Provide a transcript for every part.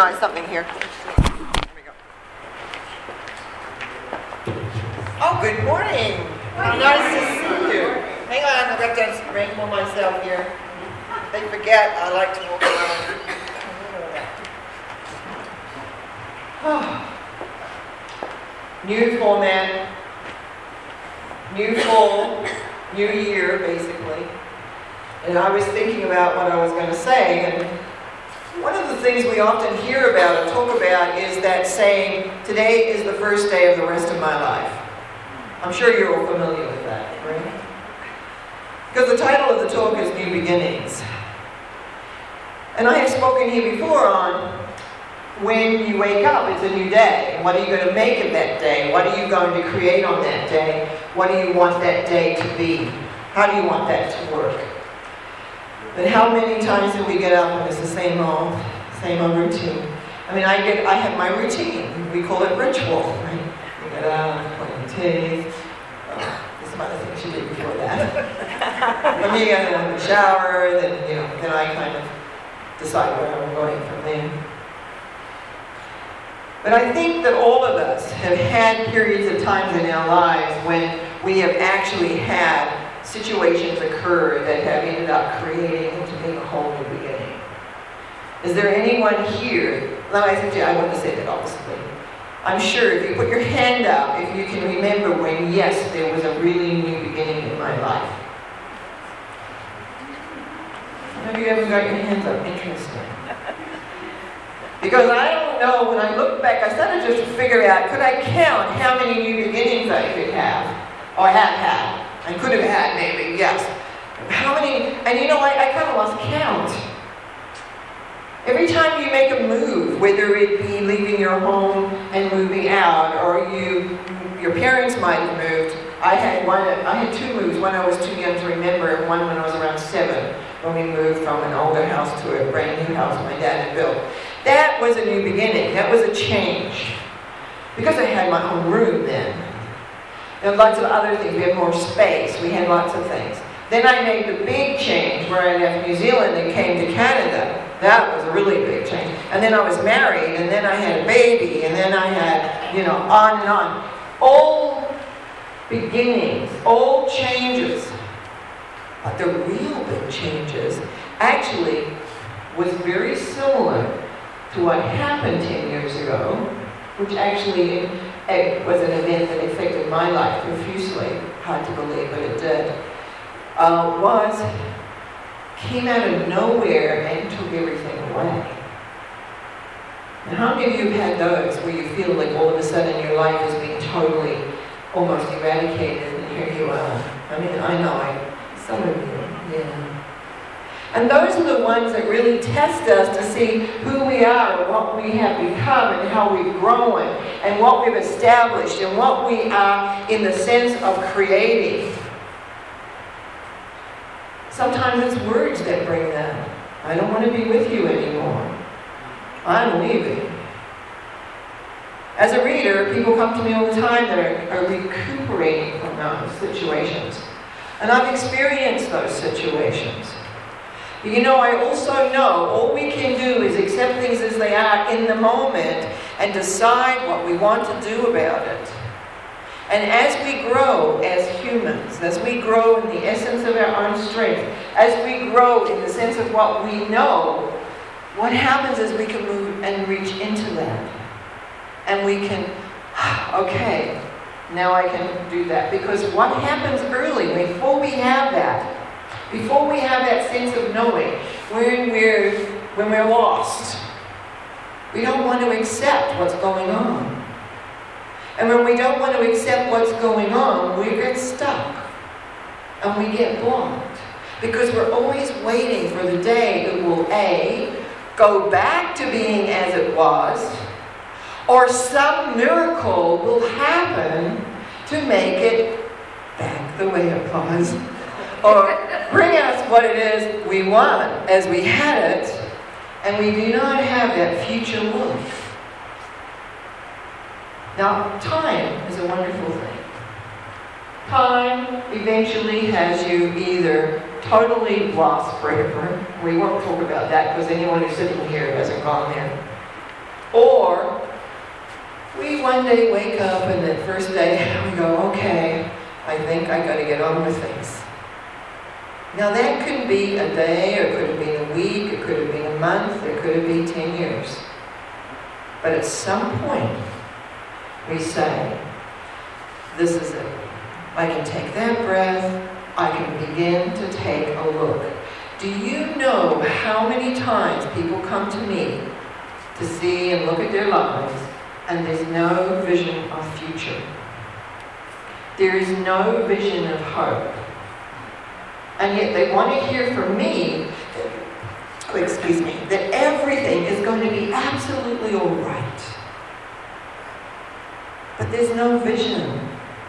organize something here. There we go. Oh, good morning. Nice to see you. Hang on, I've got to wrangle myself here. They forget I like to walk around. New format, new fall, new year, basically. And I was thinking about what I was going to say, and one of the things we often hear about or talk about is that saying, today is the first day of the rest of my life. I'm sure you're all familiar with that, right? Because the title of the talk is New Beginnings. And I have spoken here before on when you wake up, it's a new day. What are you going to make of that day? What are you going to create on that day? What do you want that day to be? How do you want that to work? But how many times do we get up and it's the same old routine? I mean, I have my routine. We call it ritual, right? You get up, clean teeth. There's some other things you did before that. When you get in the shower, then I kind of decide where I'm going from there. But I think that all of us have had periods of times in our lives when we have actually had situations occur that have ended up creating into being a whole new beginning. Is there anyone here? I want to say that obviously. I'm sure if you put your hand up, if you can remember when, yes, there was a really new beginning in my life. Have you ever got your hands up? Interesting. Because I don't know, when I look back, I started just to figure out, could I count how many new beginnings I could have, or have had, and could have had maybe, yes. How many, and I kind of lost count. Every time you make a move, whether it be leaving your home and moving out, or your parents might have moved. I had two moves, one I was too young to remember, and one when I was around 7, when we moved from an older house to a brand new house my dad had built. That was a new beginning. That was a change. Because I had my own room then. There were lots of other things. We had more space. We had lots of things. Then I made the big change where I left New Zealand and came to Canada. That was a really big change. And then I was married, and then I had a baby, and then I had, on and on. All beginnings, all changes. But the real big changes actually was very similar to what happened 10 years ago, which actually was an event that affected my life profusely. Hard to believe, but it did. Came out of nowhere and took everything away. And how many of you have had those where you feel like all of a sudden your life has been totally, almost eradicated, and here you are? I mean, I know, some of you, yeah. And those are the ones that really test us to see who we are and what we have become and how we've grown and what we've established and what we are in the sense of creating. Sometimes it's words that bring that. I don't want to be with you anymore. I'm leaving. As a reader, people come to me all the time that are recuperating from those situations. And I've experienced those situations. I also know all we can do is accept things as they are in the moment and decide what we want to do about it. And as we grow as humans, as we grow in the essence of our own strength, as we grow in the sense of what we know, what happens is we can move and reach into that. And we can, okay, now I can do that. Because what happens early, before we have that sense of knowing, when we're lost, we don't want to accept what's going on. And when we don't want to accept what's going on, we get stuck. And we get blocked. Because we're always waiting for the day that will A, go back to being as it was, or some miracle will happen to make it back the way it was. Or bring us what it is we want as we had it, and we do not have that future look. Now, time is a wonderful thing. Time eventually has you either totally lost forever. We won't talk about that because anyone who's sitting here hasn't gone there. Or we one day wake up and the first day we go, okay, I think I got to get on with things. Now that could be a day, or it could have been a week, it could have been a month, it could have been 10 years. But at some point, we say, this is it. I can take that breath, I can begin to take a look. Do you know how many times people come to me to see and look at their lives, and there's no vision of future? There is no vision of hope. And yet they want to hear from me, that everything is going to be absolutely all right. But there's no vision.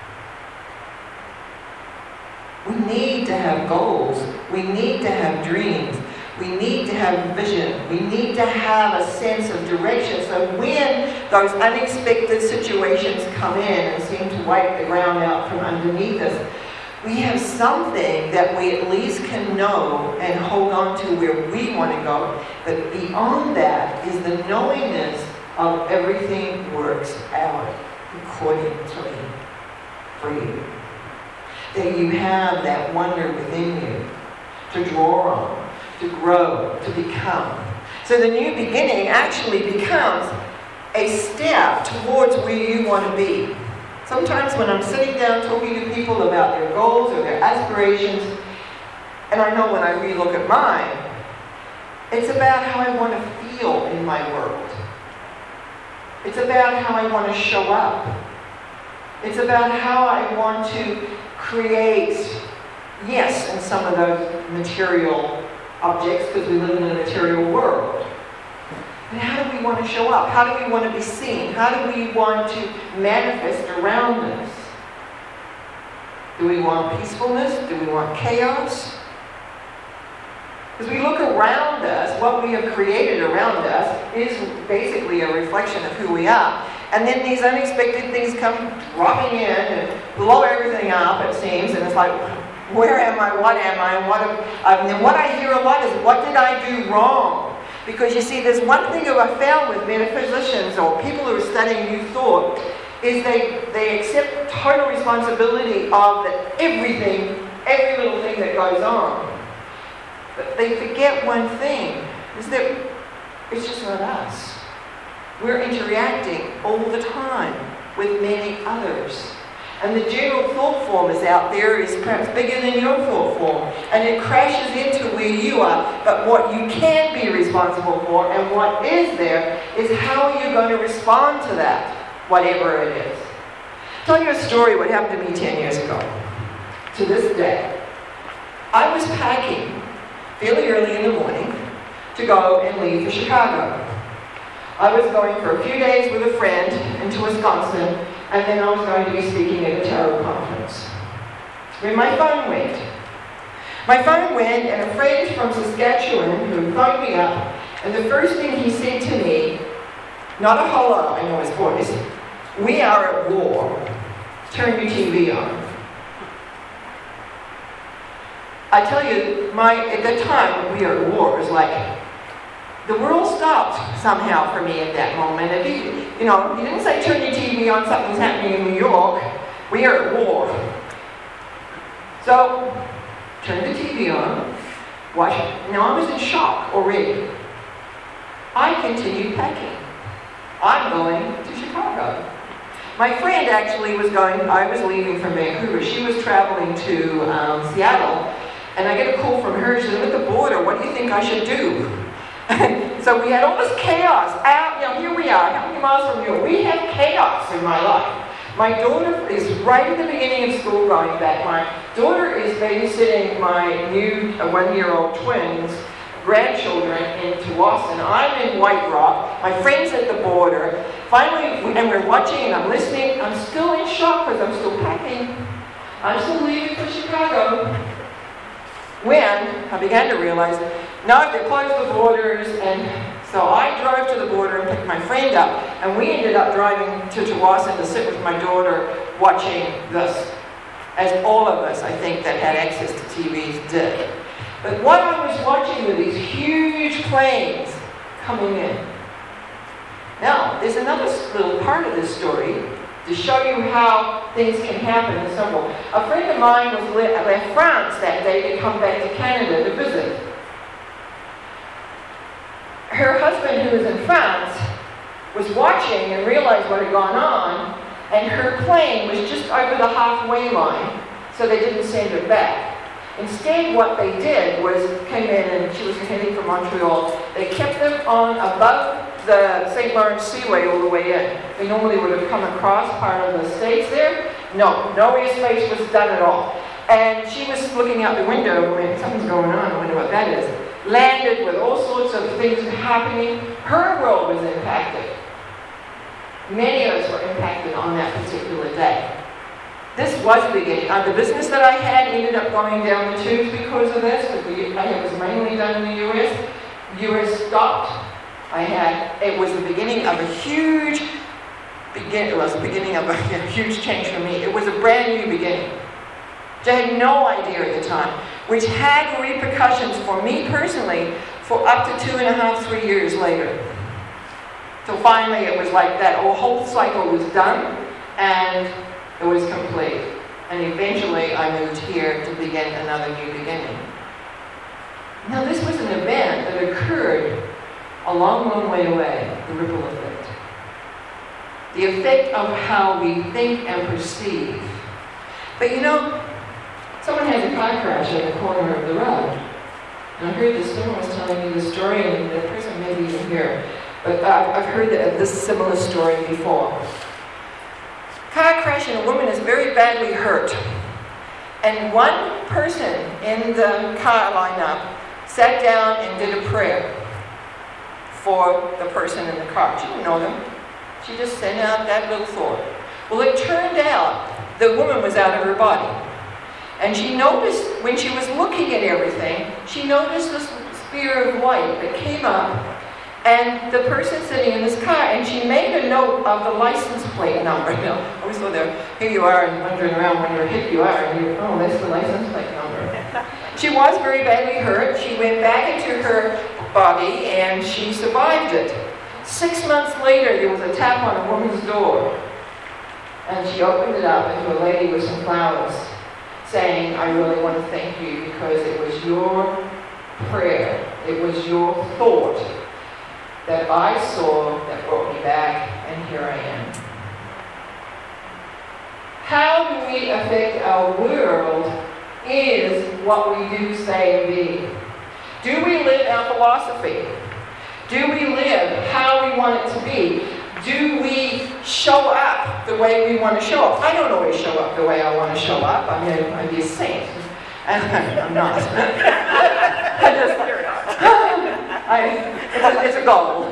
We need to have goals. We need to have dreams. We need to have vision. We need to have a sense of direction. So when those unexpected situations come in and seem to wipe the ground out from underneath us, we have something that we at least can know and hold on to where we want to go. But beyond that is the knowingness of everything works out accordingly for you. That you have that wonder within you to draw on, to grow, to become. So the new beginning actually becomes a step towards where you want to be. Sometimes when I'm sitting down talking to people about their goals or their aspirations, and I know when I relook at mine, it's about how I want to feel in my world. It's about how I want to show up. It's about how I want to create, yes, in some of those material objects, because we live in a material world. And how do we want to show up? How do we want to be seen? How do we want to manifest around us? Do we want peacefulness? Do we want chaos? As we look around us, what we have created around us is basically a reflection of who we are. And then these unexpected things come dropping in and blow everything up, it seems, and it's like, where am I? What am I? And what I hear a lot is, what did I do wrong? Because you see, there's one thing that I found with metaphysicians or people who are studying New Thought, is they accept total responsibility of everything, every little thing that goes on. But they forget one thing, is that it's just not us. We're interacting all the time with many others. And the general thought form is out there, is perhaps bigger than your thought form. And it crashes into where you are. But what you can be responsible for, and what is there, is how you're going to respond to that, whatever it is. I'll tell you a story what happened to me 10 years ago. To this day. I was packing fairly early in the morning to go and leave for Chicago. I was going for a few days with a friend into Wisconsin, and then I was going to be speaking at a tarot conference. When my phone went. And a friend from Saskatchewan who phoned me up, and the first thing he said to me, not a hello, I know his voice, we are at war. Turn your TV on. I tell you, at the time we are at war, it was like, the world stopped somehow for me at that moment. And he didn't say turn your TV on, something's happening in New York. We are at war. So, turn the TV on, watch it. Now I was in shock already. I continued packing. I'm going to Chicago. My friend actually was I was leaving from Vancouver. She was traveling to Seattle. And I get a call from her. She said, at the border, what do you think I should do? So we had all this chaos out, here we are, how many miles from here? We have chaos in my life. My daughter is right at the beginning of school going back. My daughter is babysitting my new one-year-old twins, grandchildren in Tawasin. I'm in White Rock. My friend's at the border. Finally, and we're watching and I'm listening. I'm still in shock because I'm still packing. I'm still leaving for Chicago. When I began to realize, no, they closed the borders, and so I drove to the border and picked my friend up, and we ended up driving to Tawasin to sit with my daughter watching this, as all of us, I think, that had access to TVs did. But what I was watching were these huge planes coming in. Now, there's another little part of this story to show you how things can happen in several. A friend of mine left France that day to come back to Canada to visit. Her husband, who was in France, was watching and realized what had gone on, and her plane was just over the halfway line, so they didn't send her back. Instead, what they did was came in, and she was heading for Montreal. They kept them on above the St. Lawrence Seaway all the way in. They normally would have come across part of the States there. No airspace was done at all. And she was looking out the window when something's going on, I wonder what that is. Landed with all sorts of things happening. Her world was impacted. Many of us were impacted on that particular day. This was the beginning. The business that I had ended up going down the tubes because of this. It was mainly done in the U.S. The U.S. stopped. It was the beginning of a huge huge change for me. It was a brand new beginning, which I had no idea at the time, which had repercussions for me personally for up to 2.5, 3 years later. So finally it was like that whole cycle was done and it was complete. And eventually I moved here to begin another new beginning. Now this was an event that occurred a long, long way away, the ripple effect. The effect of how we think and perceive. But you know, someone has a car crash at the corner of the road. And I heard someone was telling me the story, and the person may be even here. But I've heard this similar story before. Car crash and a woman is very badly hurt. And one person in the car lineup sat down and did a prayer for the person in the car. She didn't know them. She just sent out that little thought. Well, it turned out the woman was out of her body. And she noticed, when she was looking at everything, she noticed this spear of light that came up, and the person sitting in this car, and she made a note of the license plate number. You know, I always thought here you are, and wondering around when you're hit you are, and oh, that's the license plate number. She was very badly hurt. She went back into her body, and she survived it. 6 months later, there was a tap on a woman's door, and she opened it up, and to a lady with some flowers, saying, I really want to thank you because it was your prayer, it was your thought that I saw that brought me back, and here I am. How do we affect our world is what we do, say, and be. Do we live our philosophy? Do we live how we want it to be? Do we show up the way we want to show up? I don't always show up the way I want to show up. I mean, I'd be a saint. And I'm not. It's a goal.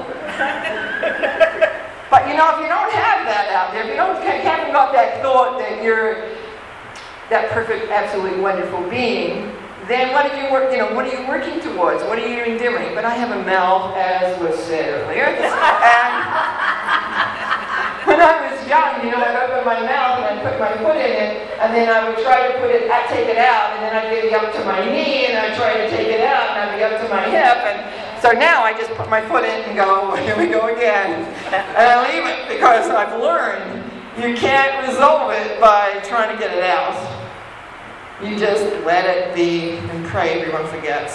But you know, if you don't have that out there, if you haven't got that thought that you're that perfect, absolutely wonderful being, then what are you working towards? What are you endeavoring? But I have a mouth, as was said earlier. And when I was young, you know, I'd open my mouth and I'd put my foot in it, and then I would try to take it out, and then I'd get up to my knee, and I'd try to take it out, and I'd be up to my hip, and so now I just put my foot in and go, here we go again. And I leave it because I've learned you can't resolve it by trying to get it out. You just let it be and pray everyone forgets.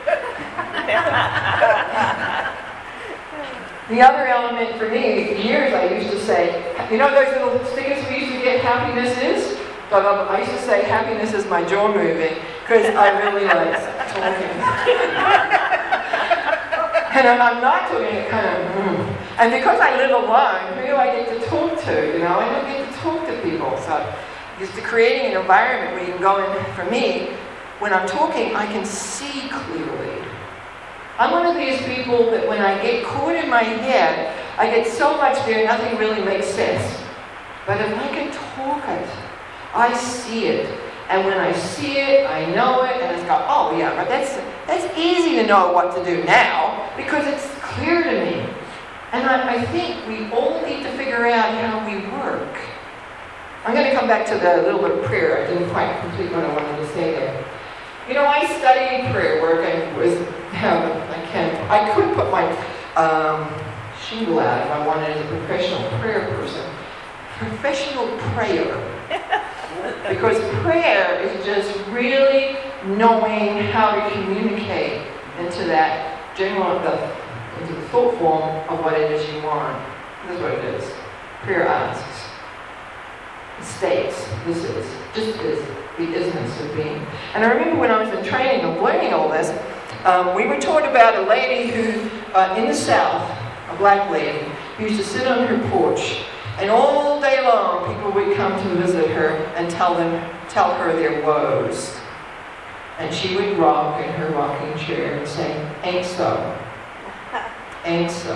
The other element for me, for years I used to say, you know those little stickers we used to get, happiness is? So I used to say, happiness is my jaw moving, because I really like talking. And I'm not talking it kind of, And because I live alone, who do I get to talk to? You know, I don't get to talk to people. So just creating an environment where you can go in, for me, when I'm talking, I can see clearly. I'm one of these people that when I get caught in my head, I get so much there, nothing really makes sense. But if I can talk it, I see it. And when I see it, I know it, and it's go, oh yeah, but that's easy to know what to do now, because it's clear to me. And I think we all need to figure out how we work. I'm going to come back to the little bit of prayer. I didn't quite complete what I wanted to say there. You know, I studied prayer work. I could put my shingle out if I wanted as a professional prayer person. Professional prayer. Because prayer is just really knowing how to communicate into that general, into the thought form of what it is you want. This is what it is. Prayer asks. It states, this is, just is, the isness of being. And I remember when I was in training of learning all this, we were taught about a lady who, in the South, a black lady, who used to sit on her porch, and all day long people would come to visit her and tell her their woes. And she would rock in her rocking chair and say, ain't so, ain't so.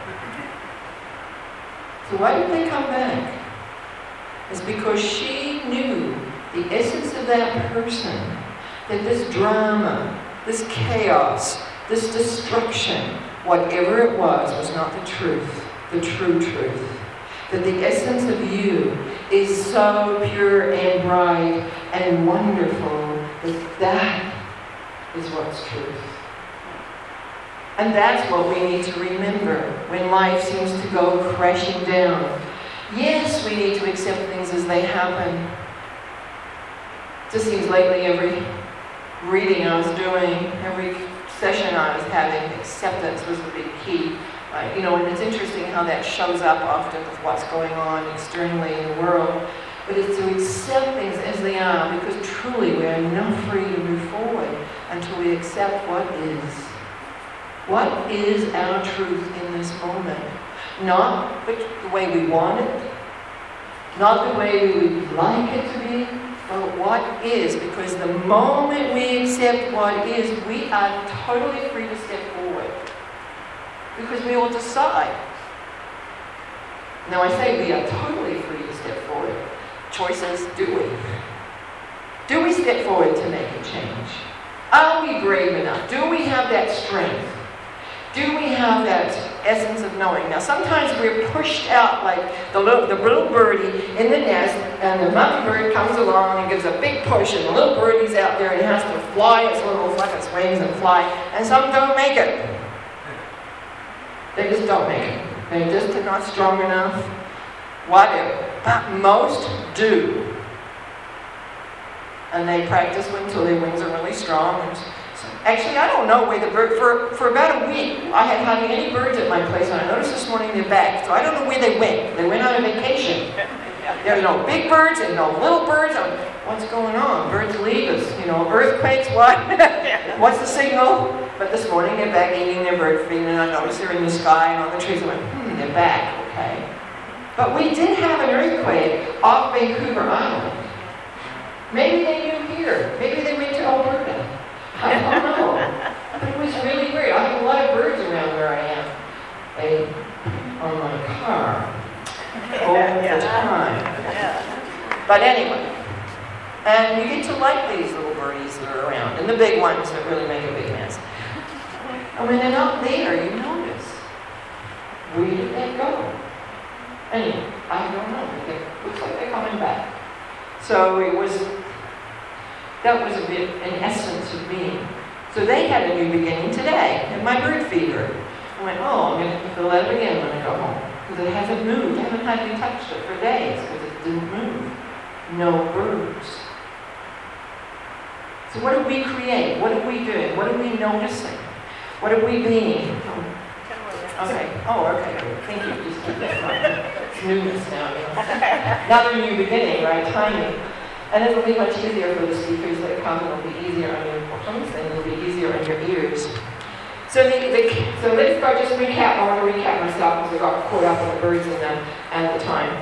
So why did they come back? It's because she knew the essence of that person, that this drama, this chaos, this destruction, whatever it was not the truth, the true truth. That the essence of you is so pure and bright and wonderful that is what's truth. And that's what we need to remember when life seems to go crashing down. Yes, we need to accept things as they happen. It just seems lately every reading I was doing, every session I was having, acceptance was the big key. And it's interesting how that shows up often with what's going on externally in the world. But it's to accept things as they are, because truly we are not free to move forward until we accept what is. What is our truth in this moment? Not the way we want it, not the way we would like it to be, but what is. Because the moment we accept what is, we are totally free to step forward. Because we will decide. Now I say we are totally free to step forward. Choices, do we? Do we step forward to make a change? Are we brave enough? Do we have that strength? Do we have that essence of knowing? Now sometimes we're pushed out like the little birdie in the nest, and the mother bird comes along and gives a big push, and the little birdie's out there and it has to fly its little flap its wings and fly, and some don't make it. They just don't make it. They just are not strong enough. Whatever. But most do. And they practice until their wings are really strong. Actually, I don't know where the bird, for about a week, I had hardly any birds at my place, and I noticed this morning they're back. So I don't know where they went. They went on a vacation. There's no big birds and no little birds. What's going on? Birds leave us. Earthquakes, what? What's the signal? But this morning they're back eating their bird feed, and I noticed they're in the sky and on the trees. I went, they're back, okay. But we did have an earthquake off Vancouver Island. Maybe they knew here. Maybe they went to Alberta. I don't know. But it was really weird. I have a lot of birds around where I am. On my car. All the time. But anyway. And you get to like these little birdies that are around. And the big ones that really make a big mess. And when they're not there, you notice. Where did they go? Anyway, I don't know. It looks like they're coming back. So that was a bit an essence of being. So they had a new beginning today at my bird feeder. I went, I'm going to have to fill that again when I go home. Because it hasn't moved. I haven't hardly touched it for days because it didn't move. No birds. So what do we create? What are we doing? What are we noticing? What are we being? Okay. Okay. Thank you. It's newness now. Another new beginning, right? Timing. And it'll be much easier for the speakers that come. It'll be easier on your tongues, and it'll be easier on your ears. So so let's go just recap. I want to recap myself because I got caught up on the birds at the time.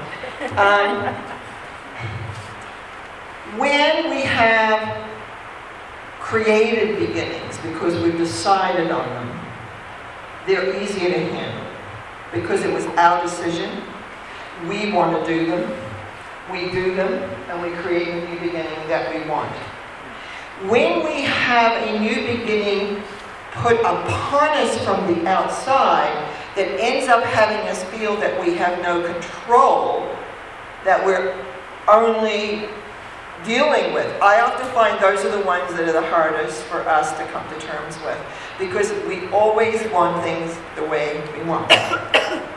When we have created beginnings because we've decided on them, they're easier to handle because it was our decision. We want to do them. We do them, and we create a new beginning that we want. When we have a new beginning put upon us from the outside that ends up having us feel that we have no control, that we're only dealing with. I often find those are the ones that are the hardest for us to come to terms with because we always want things the way we want them.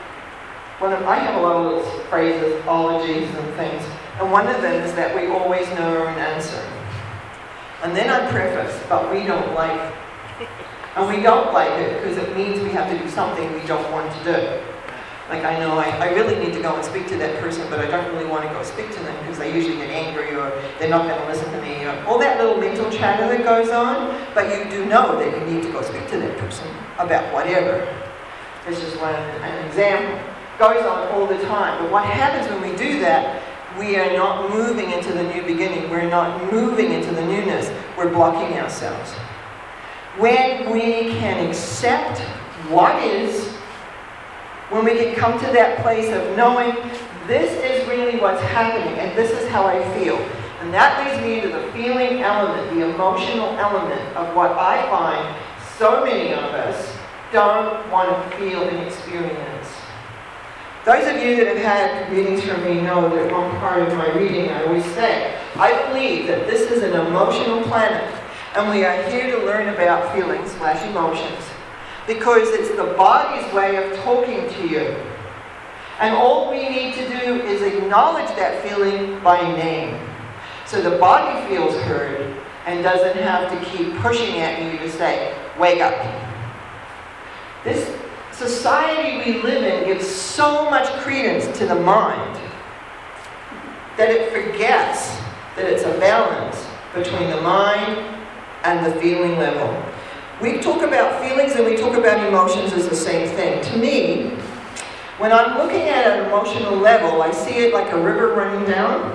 I have a lot of little phrases, ologies and things, and one of them is that we always know our own answer. And then I preface, but we don't like it. And we don't like it because it means we have to do something we don't want to do. Like I know I really need to go and speak to that person, but I don't really want to go speak to them because they usually get angry or they're not going to listen to me. Or all that little mental chatter that goes on, but you do know that you need to go speak to that person about whatever. This is an example. Goes on all the time. But what happens when we do that, we are not moving into the new beginning. We're not moving into the newness. We're blocking ourselves. When we can accept what is, when we can come to that place of knowing this is really what's happening and this is how I feel. And that leads me to the feeling element, the emotional element of what I find so many of us don't want to feel and experience. Those of you that have had readings from me know that one part of my reading I always say, I believe that this is an emotional planet and we are here to learn about feelings / emotions because it's the body's way of talking to you. And all we need to do is acknowledge that feeling by name. So the body feels heard and doesn't have to keep pushing at you to say, wake up. This society we live in gives so much credence to the mind that it forgets that it's a balance between the mind and the feeling level. We talk about feelings and we talk about emotions as the same thing. To me, when I'm looking at an emotional level, I see it like a river running down.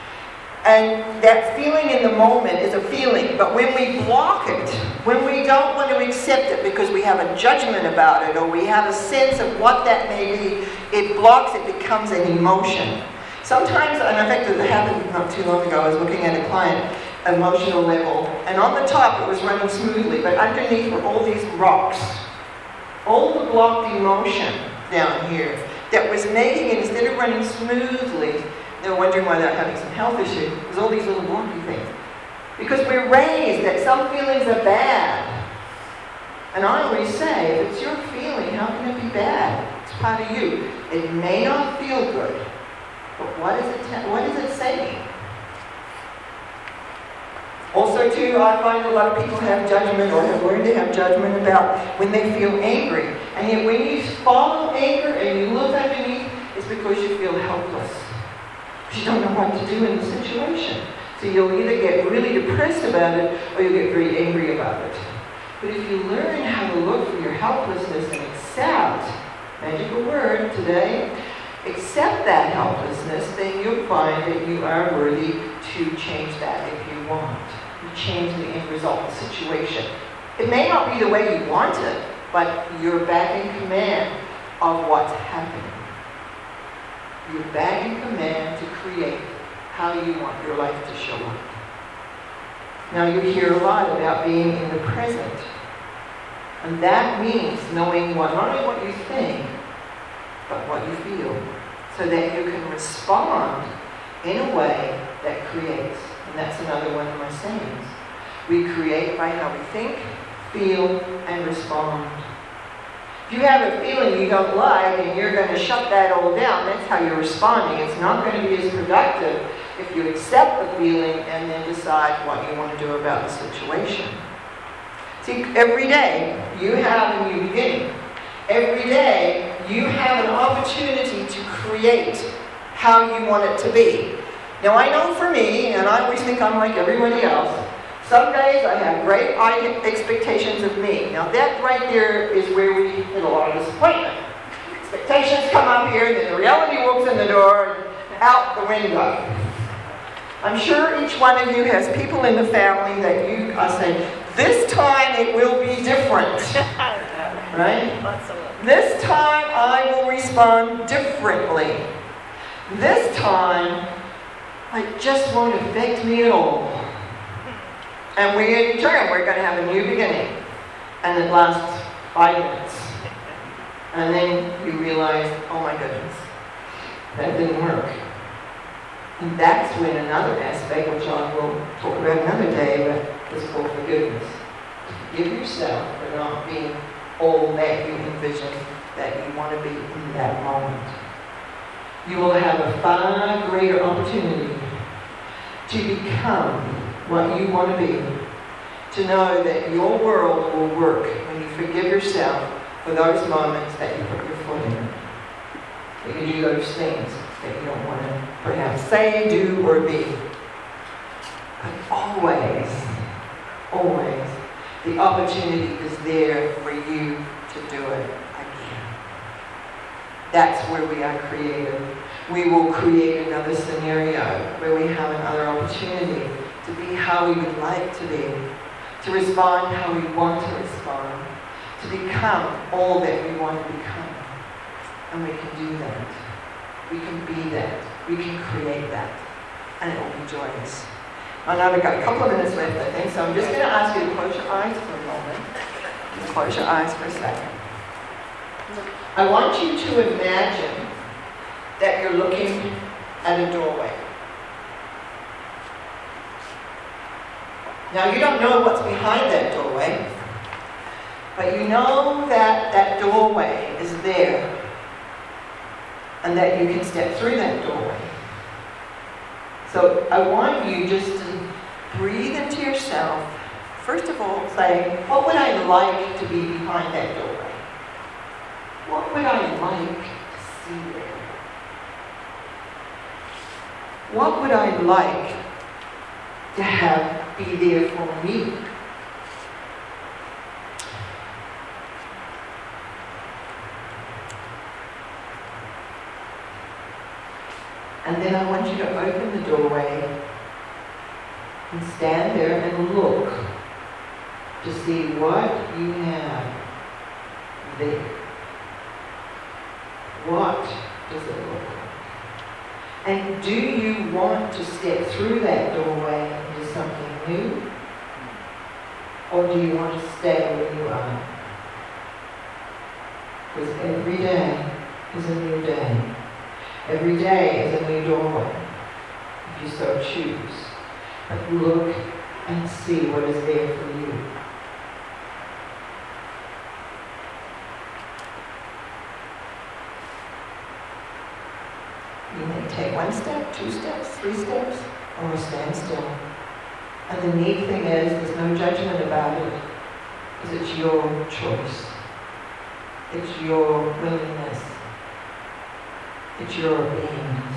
And that feeling in the moment is a feeling, but when we block it, when we don't want to accept it because we have a judgment about it or we have a sense of what that may be, it blocks, it becomes an emotion. Sometimes, and in fact it happened not too long ago, I was looking at a client, emotional level, and on the top it was running smoothly, but underneath were all these rocks. All the blocked emotion down here that was making it, instead of running smoothly, they were wondering why they're having some health issues. There's all these little blocky things. Because we're raised that some feelings are bad. And I always say, if it's your feeling, how can it be bad? It's part of you. It may not feel good, but what is it saying? Also, too, I find a lot of people have judgment or have learned to have judgment about when they feel angry. And yet when you follow anger and you look underneath, it's because you feel helpless. You don't know what to do in the situation. So you'll either get really depressed about it or you'll get very angry about it. But if you learn how to look for your helplessness and accept, magical word today, accept that helplessness, then you'll find that you are worthy to change that if you want. You change the end result of the situation. It may not be the way you want it, but you're back in command of what's happening. You're back in command to create how you want your life to show up. Now you hear a lot about being in the present. And that means knowing not only what you think, but what you feel. So that you can respond in a way that creates. And that's another one of my sayings. We create by how we think, feel, and respond. If you have a feeling you don't like and you're going to shut that all down, that's how you're responding. It's not going to be as productive if you accept the feeling and then decide what you want to do about the situation. See, every day you have a new beginning. Every day you have an opportunity to create how you want it to be. Now I know for me, and I always think I'm like everybody else, some days I have great expectations of me. Now that right there is where we hit a lot of disappointment. Expectations come up here, and then the reality walks in the door and out the window. I'm sure each one of you has people in the family that you say, this time it will be different. Right? This time I will respond differently. This time it just won't affect me at all. And we determine we're going to have a new beginning. And it lasts 5 minutes. And then you realize, oh my goodness, that didn't work. And that's when another aspect, which I will talk about another day, but is called forgiveness. Forgive yourself for not being all that you envision that you want to be in that moment. you will have a far greater opportunity to become what you want to be, to know that your world will work when you forgive yourself for those moments that you put your foot in. You can do those things that you don't want to perhaps say, do, or be. But always, always, the opportunity is there for you to do it again. That's where we are creative. We will create another scenario where we have another opportunity to be how we would like to be, to respond how we want to respond, to become all that we want to become. And we can do that. We can be that. We can create that. And it will be joyous. I know we've got a couple of minutes left, I think, so I'm just going to ask you to close your eyes for a moment. Just close your eyes for a second. I want you to imagine that you're looking at a doorway. Now, you don't know what's behind that doorway, but you know that that doorway is there and that you can step through that doorway. So I want you just to breathe into yourself. First of all, say, what would I like to be behind that doorway? What would I like to see there? What would I like to have be there for me? And then I want you to open the doorway and stand there and look to see what you have there. What does it look like? And do you want to step through that doorway into something new? Or do you want to stay where you are? Because every day is a new day. Every day is a new doorway, if you so choose. But look and see what is there for you. You may take 1 step, 2 steps, 3 steps, or stand still. And the neat thing is, there's no judgment about it, because it's your choice. It's your willingness. It's your beingness.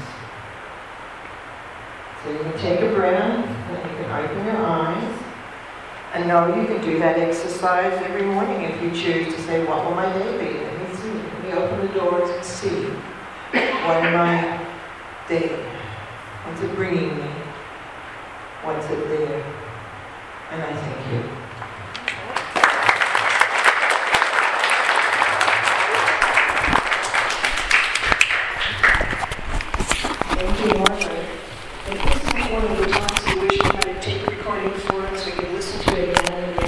So you can take a breath, and you can open your eyes, and know you can do that exercise every morning if you choose to say, what will my day be? Let me see. Let me open the doors and see. What am I day? What's it bringing me? What's it there? And I thank you. Thank you, Marsha.